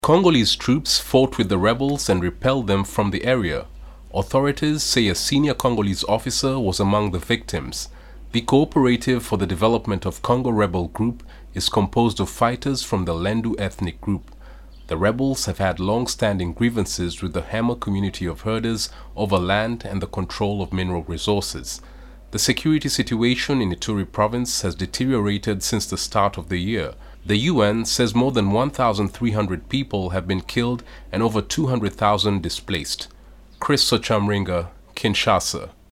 Congolese troops fought with the rebels and repelled them from the area. Authorities say a senior Congolese officer was among the victims. The Cooperative for the Development of Congo rebel group is composed of fighters from the Lendu ethnic group. The rebels have had long-standing grievances with the Hema community of herders over land and the control of mineral resources. The security situation in Ituri province has deteriorated since the start of the year. The UN says more than 1,300 people have been killed and over 200,000 displaced. Chris Sochamringa, Kinshasa.